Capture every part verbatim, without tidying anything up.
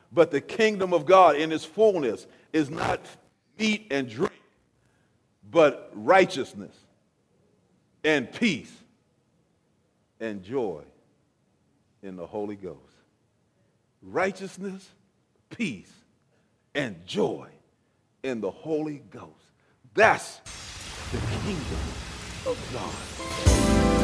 But the kingdom of God in its fullness is not meat and drink, but righteousness and peace and joy in the Holy Ghost. Righteousness, peace, and joy in the Holy Ghost. That's the kingdom of God.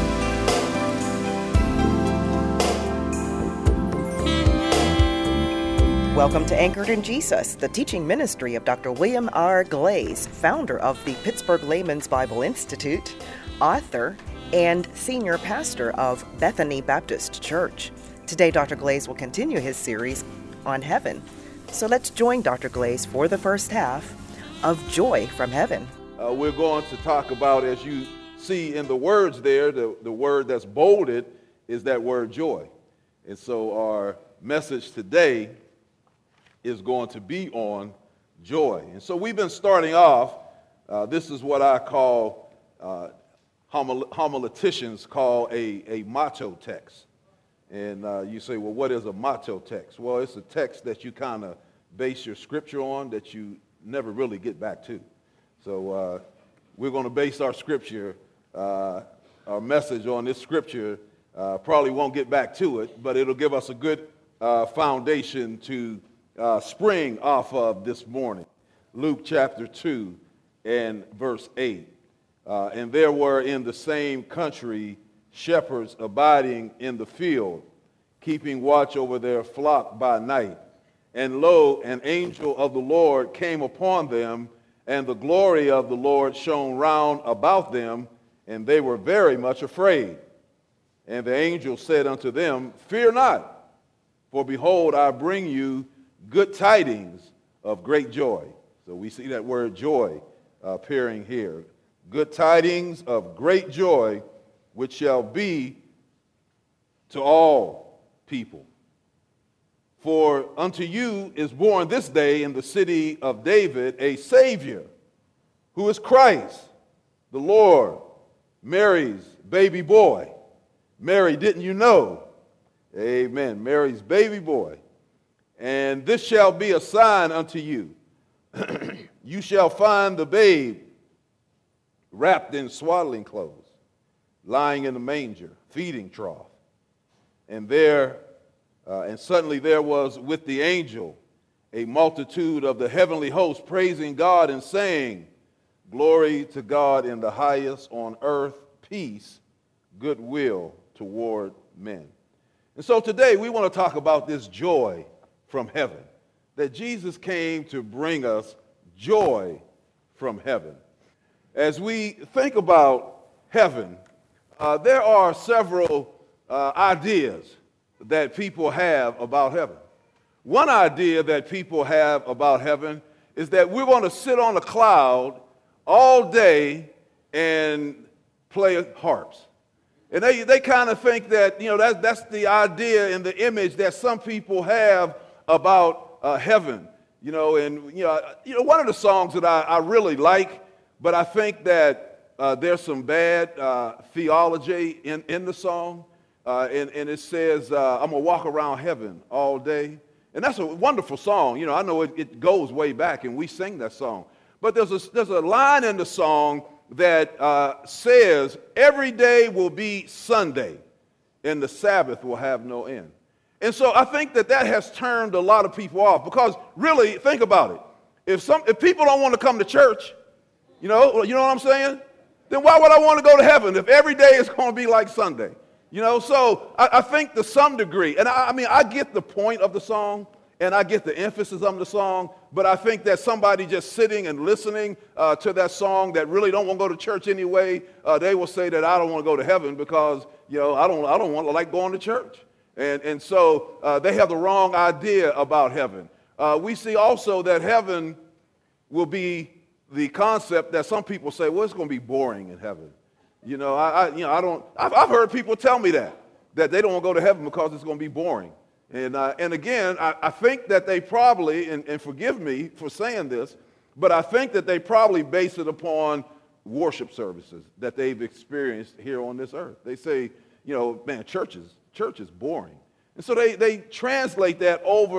Welcome to Anchored in Jesus, the teaching ministry of Doctor William R. Glaze, founder of the Pittsburgh Layman's Bible Institute, author, and senior pastor of Bethany Baptist Church. Today, Doctor Glaze will continue his series on heaven. So let's join Doctor Glaze for the first half of Joy from Heaven. Uh, we're going to talk about, as you see in the words there, the, the word that's bolded is that word joy. And so our message today is going to be on joy. And so we've been starting off, uh, this is what I call, uh, homil- homileticians call a, a motto text. And uh, you say, well, what is a motto text? Well, it's a text that you kind of base your scripture on that you never really get back to. So uh, we're going to base our scripture, uh, our message on this scripture. Uh, probably won't get back to it, but it'll give us a good uh, foundation to Uh, spring off of this morning. Luke chapter two and verse eight. Uh, and there were in the same country shepherds abiding in the field, keeping watch over their flock by night. And lo, an angel of the Lord came upon them, and the glory of the Lord shone round about them, and they were very much afraid. And the angel said unto them, Fear not, for behold, I bring you good tidings of great joy. So we see that word joy uh, appearing here. Good tidings of great joy, which shall be to all people. For unto you is born this day in the city of David a Savior, who is Christ, the Lord, Mary's baby boy. Mary, didn't you know? Amen. Mary's baby boy. And this shall be a sign unto you. You shall find the babe wrapped in swaddling clothes, lying in the manger, feeding trough. And there, uh, and suddenly there was with the angel a multitude of the heavenly host praising God and saying, Glory to God in the highest, on earth peace, goodwill toward men. And so today we want to talk about this joy from heaven, that Jesus came to bring us joy from heaven. As we think about heaven, uh, there are several uh, ideas that people have about heaven. One idea that people have about heaven is that we're going to sit on a cloud all day and play harps. And they, they kind of think that, you know, that, that's the idea and the image that some people have about uh, heaven, you know, and, you know, you know, one of the songs that I, I really like, but I think that uh, there's some bad uh, theology in, in the song, uh, and, and it says, uh, I'm going to walk around heaven all day, and that's a wonderful song. You know, I know it, it goes way back, and we sing that song, but there's a, there's a line in the song that uh, says, every day will be Sunday, and the Sabbath will have no end. And so I think that that has turned a lot of people off, because really, think about it. If some, if people don't want to come to church, you know, you know what I'm saying? Then why would I want to go to heaven if every day is going to be like Sunday? You know, so I, I think to some degree, and I, I mean, I get the point of the song, and I get the emphasis of the song, but I think that somebody just sitting and listening uh, to that song that really don't want to go to church anyway, uh, they will say that I don't want to go to heaven because, you know, I don't, I don't want to like going to church. And, and so uh, they have the wrong idea about heaven. Uh, we see also that heaven will be the concept that some people say, well, it's going to be boring in heaven. You know, I, I, you know, I don't, I've, I've heard people tell me that, that they don't want to go to heaven because it's going to be boring. And, uh, and again, I, I think that they probably, and, and forgive me for saying this, but I think that they probably base it upon worship services that they've experienced here on this earth. They say, you know, man, church is, church is boring. And so they, they translate that over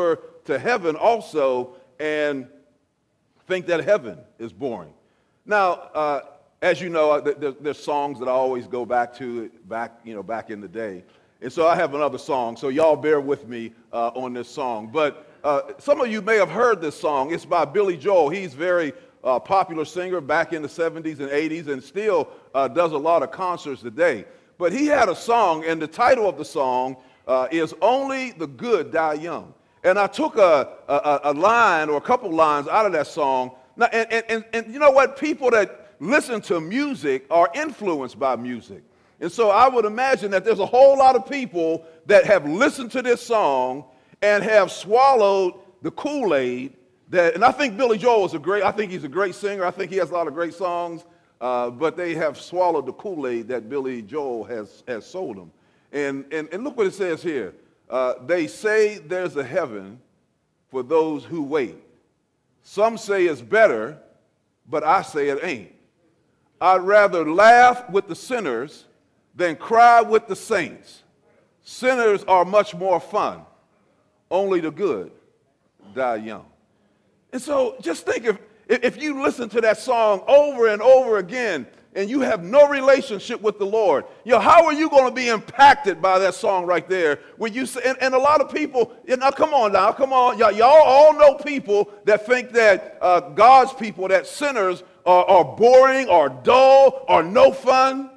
to heaven also and think that heaven is boring. Now, uh, as you know, there, there's songs that I always go back to, back, you know, back in the day. And so I have another song, so y'all bear with me uh, on this song. But uh, some of you may have heard this song. It's by Billy Joel. He's a very uh, popular singer back in the seventies and eighties and still uh, does a lot of concerts today. But he had a song, and the title of the song uh, is Only the Good Die Young. And I took a, a, a line or a couple lines out of that song. Now, and, and, and, and you know what? People that listen to music are influenced by music. And so I would imagine that there's a whole lot of people that have listened to this song and have swallowed the Kool-Aid that, and I think Billy Joel is a great, I think he's a great singer. I think he has a lot of great songs, uh, but they have swallowed the Kool-Aid that Billy Joel has, has sold them. And, and, and look what it says here. Uh, they say there's a heaven for those who wait. Some say it's better, but I say it ain't. I'd rather laugh with the sinners than cry with the saints. Sinners are much more fun. Only the good die young. And so just think if, if you listen to that song over and over again and you have no relationship with the Lord, you know, how are you going to be impacted by that song right there? When you say, and, and a lot of people, you know, come on now, come on. Y'all, y'all all know people that think that uh, God's people, that sinners are, are boring or dull or no fun.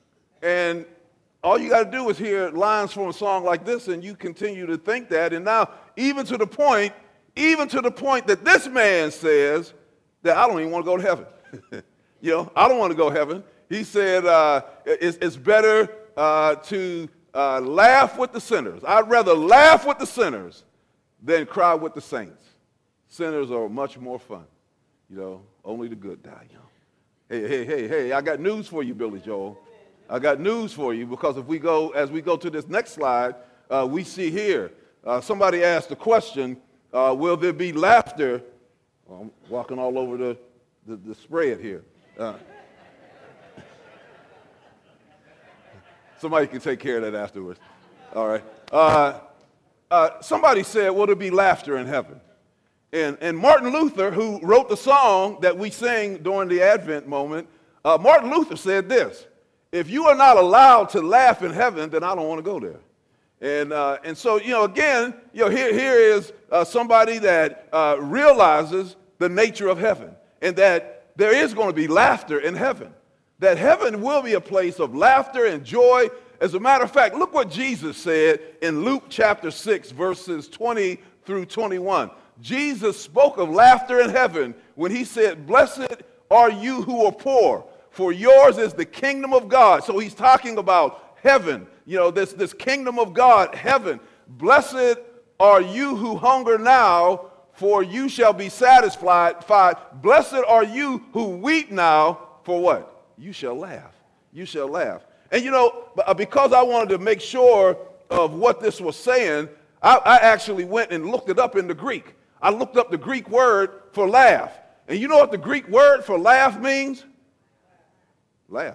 And all you got to do is hear lines from a song like this and you continue to think that. And now even to the point, even to the point that this man says that I don't even want to go to heaven. You know, I don't want to go to heaven. He said uh, it's, it's better uh, to uh, laugh with the sinners. I'd rather laugh with the sinners than cry with the saints. Sinners are much more fun. You know, only the good die young. Hey, hey, hey, hey, I got news for you, Billy Joel. I got news for you, because if we go, as we go to this next slide, uh, we see here, uh, somebody asked the question, uh, will there be laughter? Well, I'm walking all over the, the, the spread here. Uh, somebody can take care of that afterwards. All right. Uh, uh, somebody said, will there be laughter in heaven? And, and Martin Luther, who wrote the song that we sing during the Advent moment, uh, Martin Luther said this: if you are not allowed to laugh in heaven, then I don't want to go there. And, uh, and so, you know, again, you know, here, here is uh, somebody that uh, realizes the nature of heaven and that there is going to be laughter in heaven, that heaven will be a place of laughter and joy. As a matter of fact, look what Jesus said in Luke chapter six, verses twenty through twenty-one. Jesus spoke of laughter in heaven when he said, blessed are you who are poor, for yours is the kingdom of God. So he's talking about heaven, you know, this, this kingdom of God, heaven. Blessed are you who hunger now, for you shall be satisfied. Blessed are you who weep now, for what? You shall laugh. You shall laugh. And you know, because I wanted to make sure of what this was saying, I, I actually went and looked it up in the Greek. I looked up the Greek word for laugh. And you know what the Greek word for laugh means? Laugh.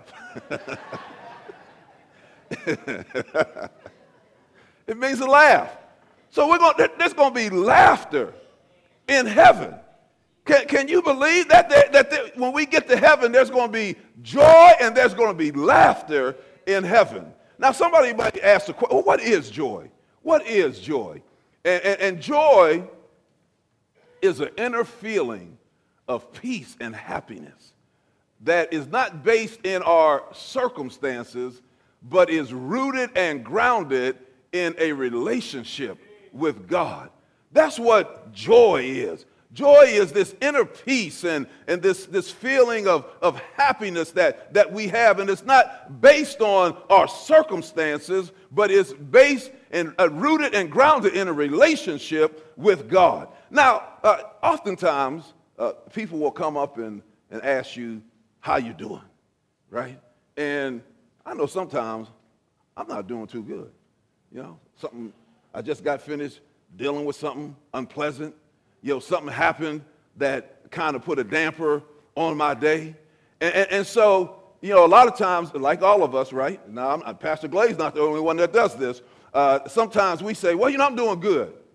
It means to laugh. So we're going. There's going to be laughter in heaven. Can, can you believe that, there, that there, when we get to heaven, there's going to be joy and there's going to be laughter in heaven? Now, somebody might ask the question, well, what is joy? What is joy? And, and, and joy is an inner feeling of peace and happiness that is not based in our circumstances, but is rooted and grounded in a relationship with God. That's what joy is. Joy is this inner peace and, and this, this feeling of, of happiness that, that we have. And it's not based on our circumstances, but it's based and uh, rooted and grounded in a relationship with God. Now, uh, oftentimes, uh, people will come up and, and ask you, how you doing, right? And I know sometimes I'm not doing too good. You know, something, I just got finished dealing with something unpleasant. You know, something happened that kind of put a damper on my day. And, and, and so, you know, a lot of times, like all of us, right? Now, I'm, Pastor Glaze not the only one that does this. Uh, sometimes we say, well, you know, I'm doing good.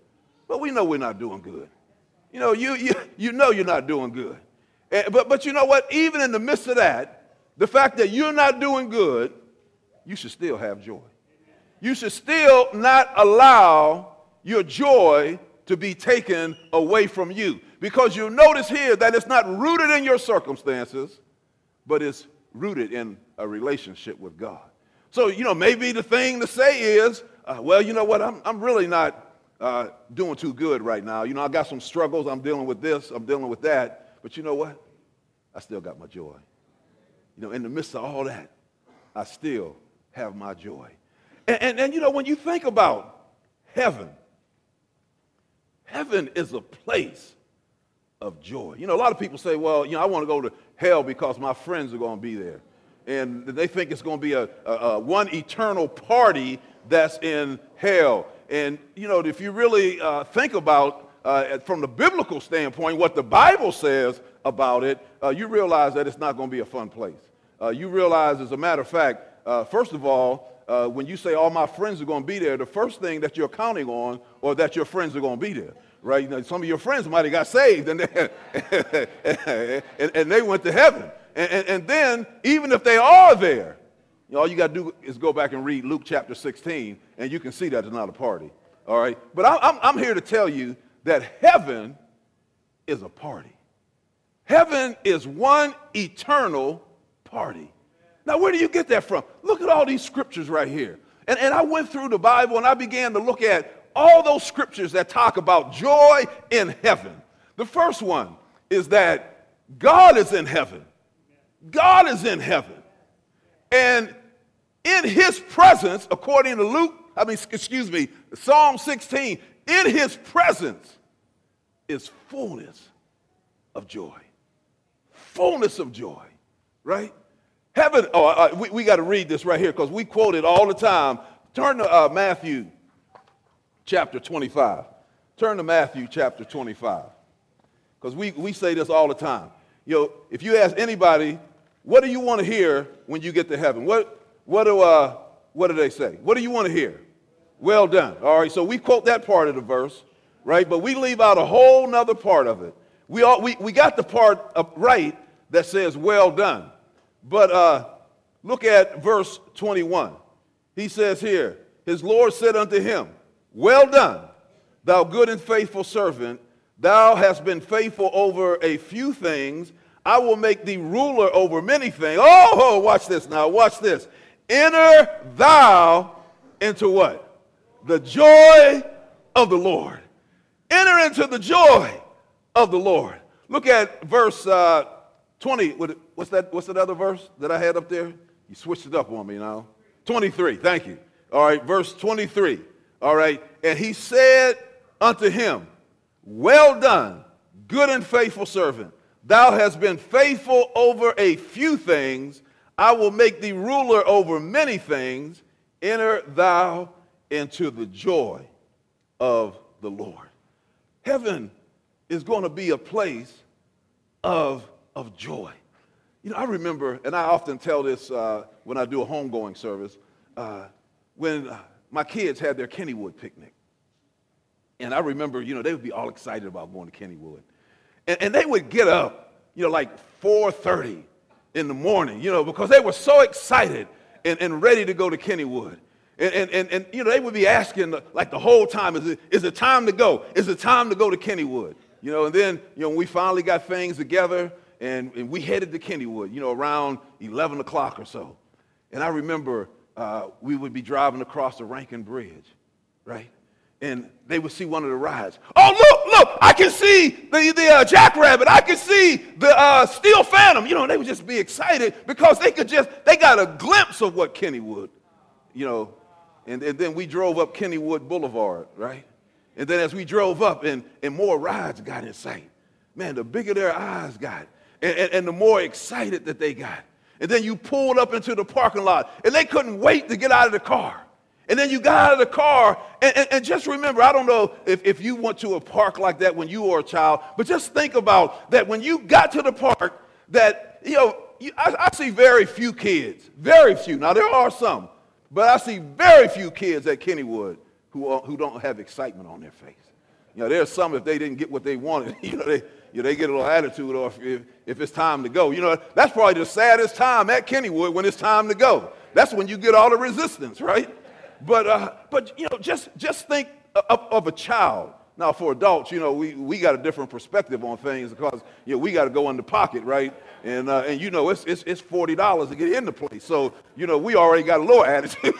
But we know we're not doing good. You know, you, you, you know you're not doing good. And, but, but you know what? Even in the midst of that, the fact that you're not doing good, you should still have joy. You should still not allow your joy to be taken away from you. Because you'll notice here that it's not rooted in your circumstances, but it's rooted in a relationship with God. So, you know, maybe the thing to say is, uh, well, you know what, I'm, I'm really not uh, doing too good right now. You know, I got some struggles. I'm dealing with this. I'm dealing with that. But you know what? I still got my joy. You know, in the midst of all that, I still have my joy. And, and, and you know, when you think about heaven, heaven is a place of joy. You know, a lot of people say, well, you know, I want to go to hell because my friends are going to be there. And they think it's going to be a, a, a one eternal party that's in hell. And, you know, if you really uh, think about, uh, from the biblical standpoint, what the Bible says about it, uh, you realize that it's not going to be a fun place. Uh, you realize, as a matter of fact, uh, first of all, uh, when you say all my friends are going to be there, the first thing that you're counting on, or that your friends are going to be there. Right? You know, some of your friends might have got saved and they, and, and they went to heaven. And, and, and then, even if they are there, you know, all you got to do is go back and read Luke chapter sixteen, and you can see that it's not a party. All right? But I, I'm, I'm here to tell you that heaven is a party. Heaven is one eternal party. Now, where do you get that from? Look at all these scriptures right here. And, and I went through the Bible, and I began to look at all those scriptures that talk about joy in heaven. The first one is that God is in heaven. God is in heaven. And in his presence, according to Luke, I mean, excuse me, Psalm sixteen, in his presence is fullness of joy. Fullness of joy, right? Heaven, oh, uh, we, we got to read this right here because we quote it all the time. Turn to uh, Matthew chapter twenty-five. Turn to Matthew chapter twenty-five. Because we, we say this all the time. You know, if you ask anybody, what do you want to hear when you get to heaven? What, what, do, uh, what do they say? What do you want to hear? Well done. All right, so we quote that part of the verse, right? But we leave out a whole nother part of it. We, all, we, we got the part up right that says well done. But uh, look at verse twenty-one. He says here, his Lord said unto him, well done, thou good and faithful servant. Thou hast been faithful over a few things. I will make thee ruler over many things. Oh, watch this now. Watch this. Enter thou into what? The joy of the Lord. Enter into the joy of the Lord. Look at verse uh, twenty. What's that, what's that other verse that I had up there? You switched it up on me now. twenty-three. Thank you. All right, verse twenty-three. All right, and he said unto him, well done, good and faithful servant. Thou hast been faithful over a few things. I will make thee ruler over many things. Enter thou into the joy of the Lord. Heaven is going to be a place of, of joy. You know, I remember, and I often tell this uh, when I do a homegoing service, uh, when uh, my kids had their Kennywood picnic. And I remember, you know, they would be all excited about going to Kennywood. And, and they would get up, you know, like four thirty in the morning, you know, because they were so excited and, and ready to go to Kennywood. And, and, and, and, you know, they would be asking, like, the whole time, is it, is it time to go? Is it time to go to Kennywood? You know, and then, you know, when we finally got things together and, and we headed to Kennywood, you know, around eleven o'clock or so. And I remember uh, we would be driving across the Rankin Bridge, right? And they would see one of the rides. Oh, look, look, I can see the, the uh, Jackrabbit. I can see the uh, Steel Phantom. You know, they would just be excited because they could just, they got a glimpse of what Kennywood, you know. And, and then we drove up Kennywood Boulevard, right? And then as we drove up and, and more rides got in sight, man, the bigger their eyes got and, and, and the more excited that they got. And then you pulled up into the parking lot and they couldn't wait to get out of the car. And then you got out of the car, and, and, and just remember, I don't know if, if you went to a park like that when you were a child, but just think about that when you got to the park, that, you know, you, I, I see very few kids, very few. Now, there are some, but I see very few kids at Kennywood who, are, who don't have excitement on their face. You know, there's some, if they didn't get what they wanted, you know, they, you know, they get a little attitude, or if, if it's time to go. You know, that's probably the saddest time at Kennywood, when it's time to go. That's when you get all the resistance, right? But, uh, but you know, just, just think of, of a child. Now, for adults, you know, we, we got a different perspective on things, because, you know, we got to go in the pocket, right? And, uh, and you know, it's, it's, it's forty dollars to get in the place. So, you know, we already got a little attitude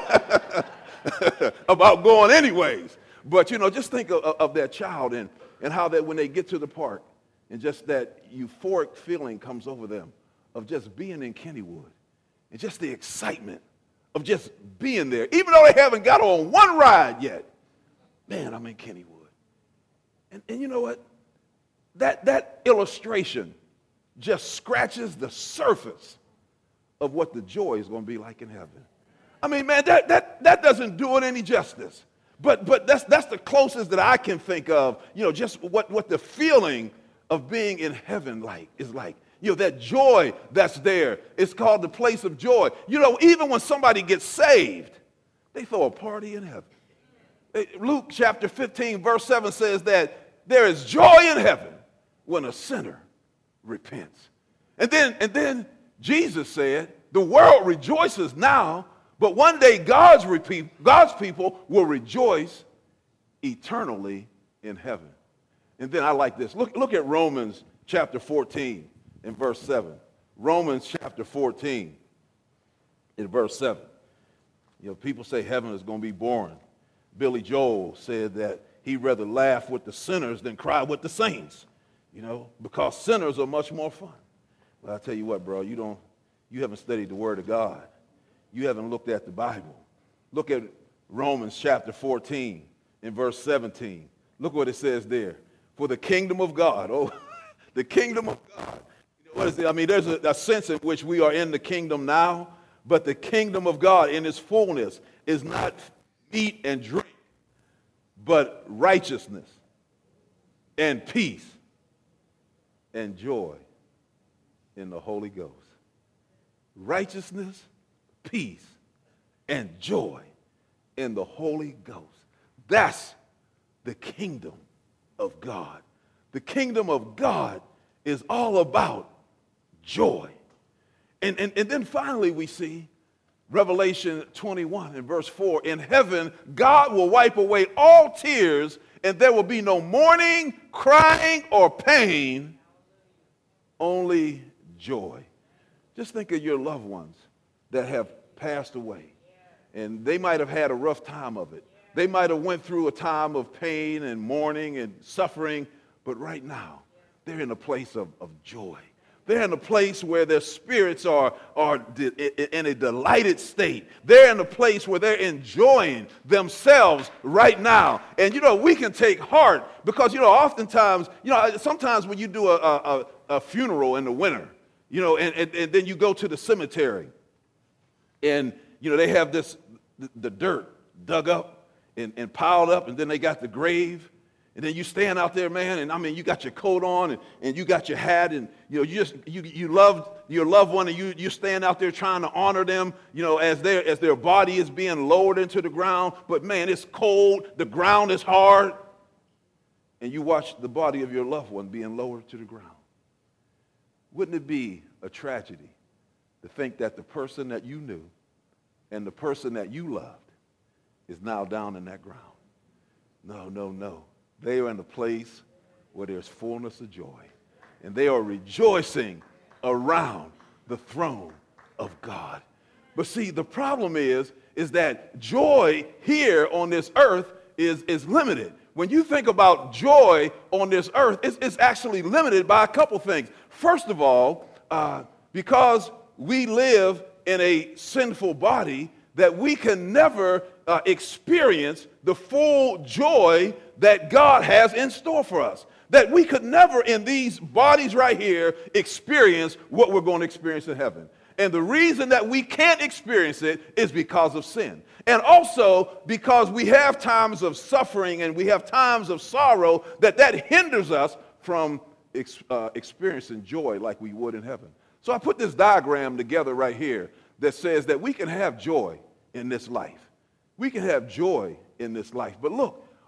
about going anyways. But, you know, just think of, of that child, and, and how that when they get to the park, and just that euphoric feeling comes over them of just being in Kennywood, and just the excitement of just being there, even though they haven't got on one ride yet. Man, I'm in Kennywood. And, and you know what? That, that illustration just scratches the surface of what the joy is going to be like in heaven. I mean, man, that, that, that doesn't do it any justice. But, but that's, that's the closest that I can think of, you know, just what, what the feeling of being in heaven like is like. You know, that joy that's there. It's called the place of joy. You know, even when somebody gets saved, they throw a party in heaven. Luke chapter fifteen, verse seven says that there is joy in heaven when a sinner repents. And then, and then Jesus said, the world rejoices now, but one day God's, repeat, God's people will rejoice eternally in heaven. And then I like this. Look, look at Romans chapter fourteen in verse seven. Romans chapter fourteen in verse seven. You know, people say heaven is going to be boring. Billy Joel said that he'd rather laugh with the sinners than cry with the saints, you know, because sinners are much more fun. But I tell you what, bro, you don't, you haven't studied the Word of God. You haven't looked at the Bible. Look at Romans chapter fourteen in verse seventeen. Look what it says there. For the kingdom of God, oh, the kingdom of God. You know, what is it? I mean, there's a, a sense in which we are in the kingdom now, but the kingdom of God in its fullness is not meat and drink, but righteousness and peace and joy in the Holy Ghost. Righteousness, peace, and joy in the Holy Ghost. That's the kingdom of God. The kingdom of God is all about joy. And, and, and then finally we see Revelation twenty-one in verse four. In heaven, God will wipe away all tears, and there will be no mourning, crying, or pain, only joy. Just think of your loved ones that have passed away, and they might have had a rough time of it. They might have went through a time of pain and mourning and suffering, but right now, they're in a place of, of joy. They're in a place where their spirits are, are in a delighted state. They're in a place where they're enjoying themselves right now. And, you know, we can take heart because, you know, oftentimes, you know, sometimes when you do a, a, a funeral in the winter, you know, and, and, and then you go to the cemetery and, you know, they have this, the, the dirt dug up and, and piled up, and then they got the grave. And then you stand out there, man, and I mean, you got your coat on, and, and you got your hat, and you know, you just you you loved your loved one, and you you stand out there trying to honor them, you know, as their as their body is being lowered into the ground. But man, it's cold, the ground is hard, and you watch the body of your loved one being lowered to the ground. Wouldn't it be a tragedy to think that the person that you knew and the person that you loved is now down in that ground? No, no, no. They are in a place where there's fullness of joy, and they are rejoicing around the throne of God. But see, the problem is, is that joy here on this earth is, is limited. When you think about joy on this earth, it's, it's actually limited by a couple things. First of all, uh, because we live in a sinful body, that we can never uh, experience the full joy that God has in store for us. That we could never in these bodies right here experience what we're going to experience in heaven. And the reason that we can't experience it is because of sin. And also because we have times of suffering and we have times of sorrow that that hinders us from ex- uh, experiencing joy like we would in heaven. So I put this diagram together right here that says that we can have joy in this life. We can have joy in this life. But look,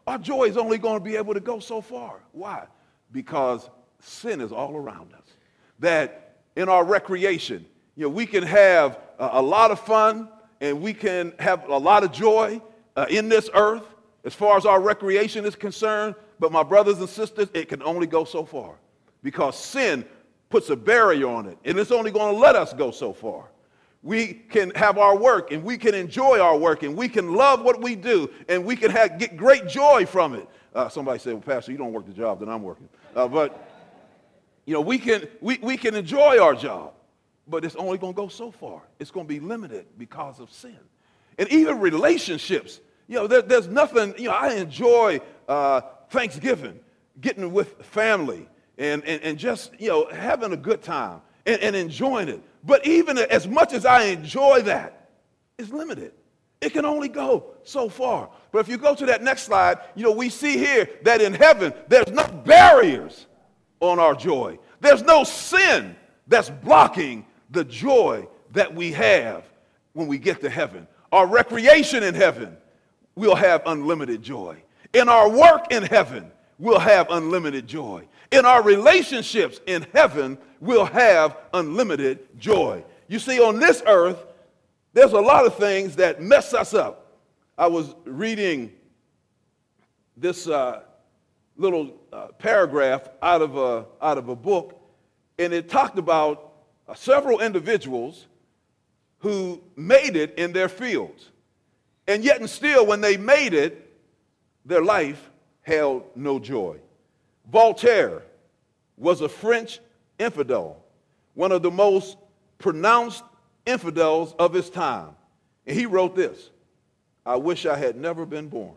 our joy is only going to be able to go so far. Why? Because sin is all around us. That in our recreation, you know, we can have a, a lot of fun and we can have a lot of joy uh, in this earth as far as our recreation is concerned. But my brothers and sisters, it can only go so far because sin puts a barrier on it, and it's only going to let us go so far. We can have our work, and we can enjoy our work, and we can love what we do, and we can have, get great joy from it. Uh, somebody said, well, Pastor, you don't work the job that I'm working. Uh, but, you know, we can, we, we can enjoy our job, but it's only going to go so far. It's going to be limited because of sin. And even relationships, you know, there, there's nothing, you know, I enjoy uh, Thanksgiving, getting with family, and, and, and just, you know, having a good time and, and enjoying it. But even as much as I enjoy that, it's limited. It can only go so far. But if you go to that next slide, you know, we see here that in heaven, there's no barriers on our joy. There's no sin that's blocking the joy that we have when we get to heaven. Our recreation in heaven, we'll have unlimited joy. In our work in heaven, we'll have unlimited joy. In our relationships in heaven, we'll have unlimited joy. You see, on this earth, there's a lot of things that mess us up. I was reading this uh, little uh, paragraph out of, a, out of a book, and it talked about uh, several individuals who made it in their fields. And yet and still, when they made it, their life held no joy. Voltaire was a French infidel, one of the most pronounced infidels of his time. And he wrote this: I wish I had never been born.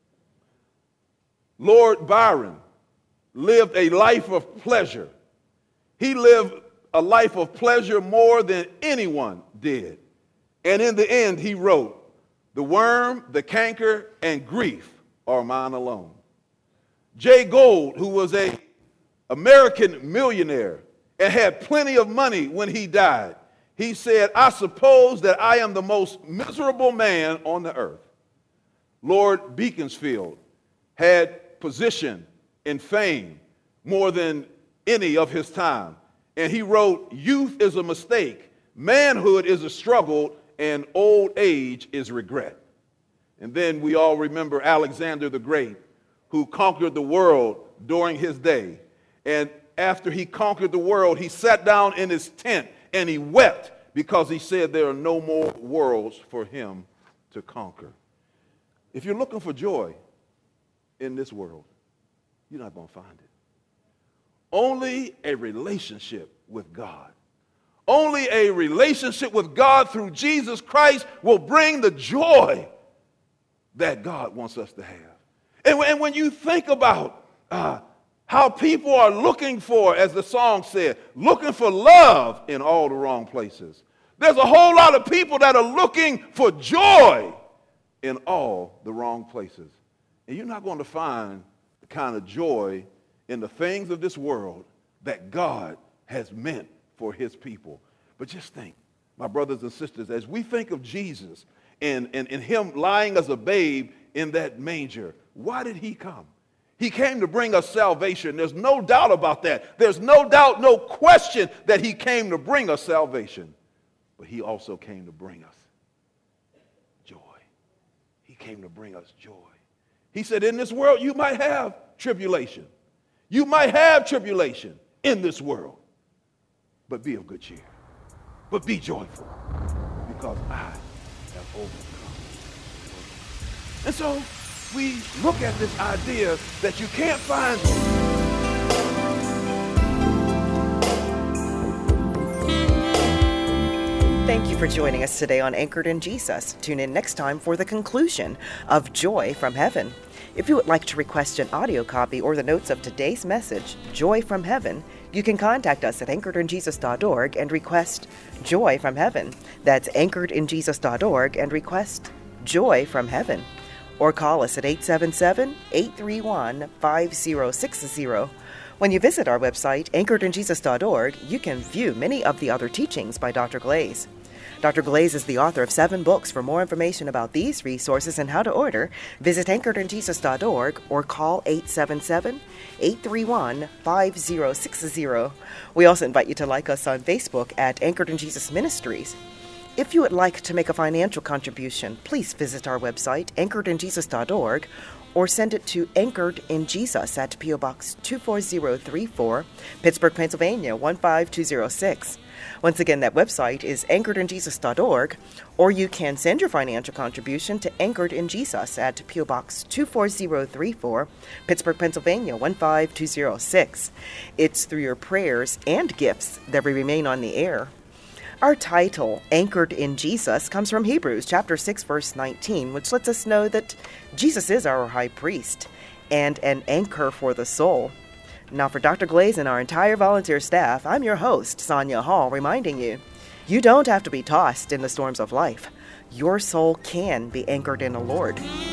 Lord Byron lived a life of pleasure. He lived a life of pleasure more than anyone did. And in the end, he wrote, the worm, the canker, and grief are mine alone. Jay Gould, who was an American millionaire and had plenty of money when he died, he said, I suppose that I am the most miserable man on the earth. Lord Beaconsfield had position and fame more than any of his time. And he wrote, youth is a mistake, manhood is a struggle, and old age is regret. And then we all remember Alexander the Great, who conquered the world during his day. And after he conquered the world, he sat down in his tent and he wept because he said there are no more worlds for him to conquer. If you're looking for joy in this world, you're not going to find it. Only a relationship with God. Only a relationship with God through Jesus Christ will bring the joy that God wants us to have. And, and when you think about uh, how people are looking for, as the song said, looking for love in all the wrong places, there's a whole lot of people that are looking for joy in all the wrong places. And you're not going to find the kind of joy in the things of this world that God has meant for his people. But just think, my brothers and sisters, as we think of Jesus and, and, and him lying as a babe in that manger, why did he come? He came to bring us salvation. There's no doubt about that. There's no doubt, no question that he came to bring us salvation. But he also came to bring us joy. He came to bring us joy. He said, in this world you might have tribulation. You might have tribulation in this world. But be of good cheer. But be joyful, because I have overcome. And so we look at this idea that you can't find. Thank you for joining us today on Anchored in Jesus. Tune in next time for the conclusion of Joy from Heaven. If you would like to request an audio copy or the notes of today's message, Joy from Heaven, you can contact us at anchored in jesus dot org and request Joy from Heaven. That's anchored in jesus dot org and request Joy from Heaven. Or call us at eight seven seven, eight three one, five zero six zero. When you visit our website, anchored in jesus dot org, you can view many of the other teachings by Doctor Glaze. Doctor Glaze is the author of seven books. For more information about these resources and how to order, visit anchored in jesus dot org or call eight seven seven, eight three one, five zero six zero. We also invite you to like us on Facebook at Anchored in Jesus Ministries. If you would like to make a financial contribution, please visit our website, anchored in jesus dot org, or send it to Anchored in Jesus at P O Box two four zero three four, Pittsburgh, Pennsylvania one five two zero six. Once again, that website is anchored in jesus dot org, or you can send your financial contribution to Anchored in Jesus at P O Box two four zero three four, Pittsburgh, Pennsylvania one five two zero six. It's through your prayers and gifts that we remain on the air. Our title, Anchored in Jesus, comes from Hebrews chapter six, verse nineteen, which lets us know that Jesus is our high priest and an anchor for the soul. Now, for Doctor Glaze and our entire volunteer staff, I'm your host, Sonia Hall, reminding you, you don't have to be tossed in the storms of life. Your soul can be anchored in the Lord.